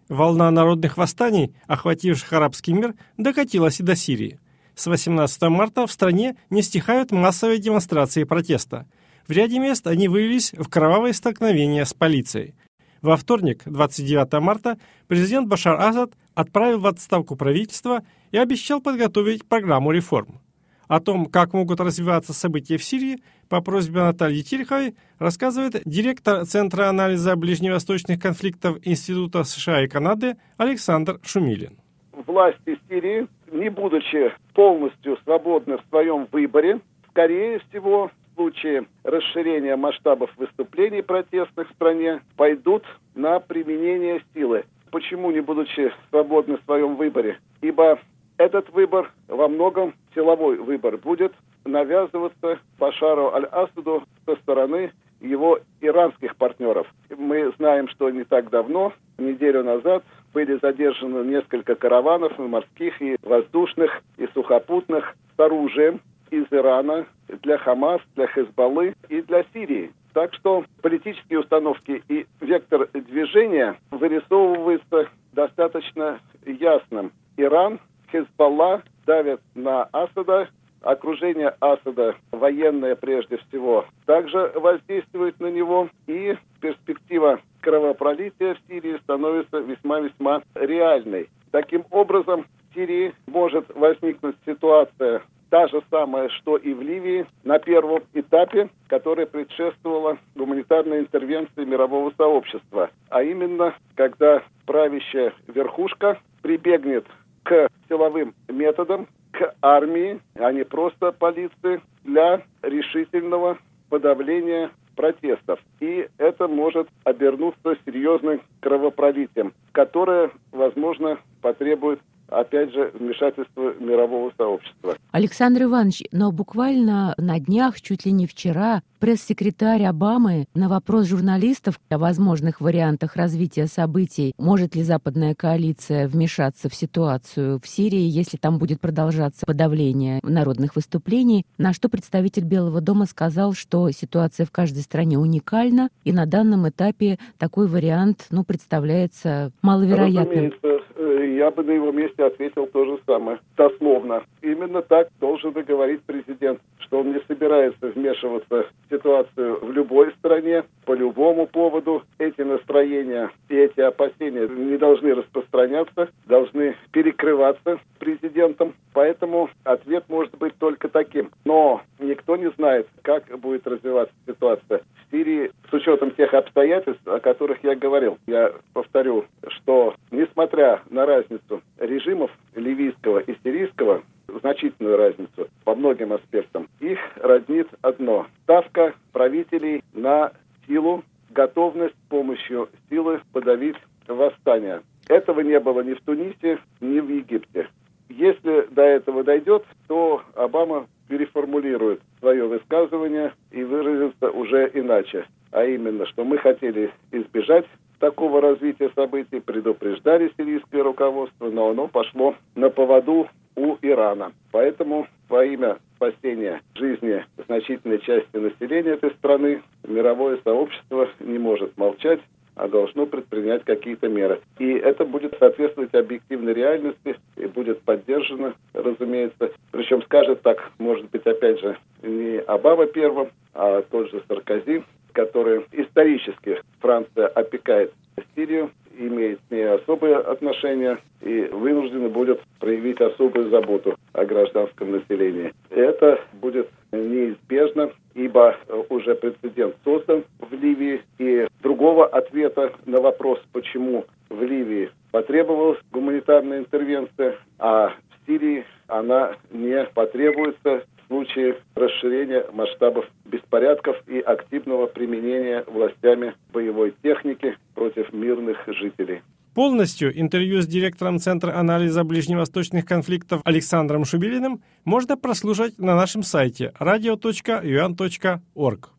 Волна народных восстаний, охвативших арабский мир, докатилась и до Сирии. С 18 марта в стране не стихают массовые демонстрации протеста. В ряде мест они вылились в кровавые столкновения с полицией. Во вторник, 29 марта, президент Башар Асад отправил в отставку правительство и обещал подготовить программу реформ. О том, как могут развиваться события в Сирии, по просьбе Натальи Тереховой рассказывает директор Центра анализа ближневосточных конфликтов Института США и Канады Александр Шумилин. Власти Сирии, не будучи полностью свободны в своем выборе, скорее всего, в случае расширения масштабов выступлений протестных в стране, пойдут на применение силы. Почему не будучи свободны в своем выборе? Ибо этот выбор во многом силовой выбор будет навязываться Башару аль-Асаду со стороны его иранских партнеров. Мы знаем, что не так давно, неделю назад, были задержаны несколько караванов, и морских, и воздушных, и сухопутных, с оружием из Ирана для Хамас, для Хезболлы и для Сирии. Так что политические установки и вектор движения вырисовывается достаточно ясным. Иран, Хезболла давят на Асада, окружение Асада, военное прежде всего, также воздействует на него, и перспектива кровопролития в Сирии становится весьма-весьма реальной. Таким образом, в Сирии может возникнуть ситуация та же самая, что и в Ливии, на первом этапе, которая предшествовала гуманитарной интервенции мирового сообщества. А именно, когда правящая верхушка прибегнет к силовым методам, к армии, а не просто полиции, для решительного подавления протестов. И это может обернуться серьезным кровопролитием, которое, возможно, потребует, опять же, вмешательства мирового сообщества. Александр Иванович, но буквально на днях, чуть ли не вчера, пресс-секретарь Обамы на вопрос журналистов о возможных вариантах развития событий, может ли западная коалиция вмешаться в ситуацию в Сирии, если там будет продолжаться подавление народных выступлений, на что представитель Белого дома сказал, что ситуация в каждой стране уникальна, и на данном этапе такой вариант, представляется маловероятным. Разумеется, я бы на его месте ответил то же самое, дословно. Именно так должен и говорить президент, что он не собирается вмешиваться в ситуацию в любой стране, по любому поводу. Эти настроения и эти опасения не должны распространяться, должны перекрываться президентом. Поэтому ответ может быть только таким. Но никто не знает, как будет развиваться ситуация в Сирии с учетом тех обстоятельств, о которых я говорил. Я повторю, что несмотря на разницу режимов ливийского и сирийского, значительную разницу по многим аспектам, их роднит одно: ставка правителей на силу, готовность с помощью силы подавить восстание. Этого не было ни в Тунисе, ни в Египте. Если до этого дойдет, то Обама переформулирует свое высказывание и выразится уже иначе. А именно, что мы хотели избежать такого развития событий, предупреждали сирийское руководство, но оно пошло на поводу у Ирана. Поэтому во имя спасения жизни значительной части населения этой страны мировое сообщество не может молчать, а должно предпринять какие-то меры. И это будет соответствовать объективной реальности и будет поддержано, разумеется. Причем скажет так, может быть, опять же, не Обама первым, а тот же Саркози, который исторически Франция опекает Сирию, имеет с ней особые отношения и вынуждены будет проявить особую заботу о гражданском населении. Это будет неизбежно, ибо уже прецедент создан в Ливии, и другого ответа на вопрос, почему в Ливии потребовалась гуманитарная интервенция, а в Сирии она не потребуется в случае расширения масштабов беспорядков и активного применения властями боевой техники против мирных жителей. Полностью интервью с директором Центра анализа ближневосточных конфликтов Александром Шумилиным можно прослушать на нашем сайте radio.yuan.org.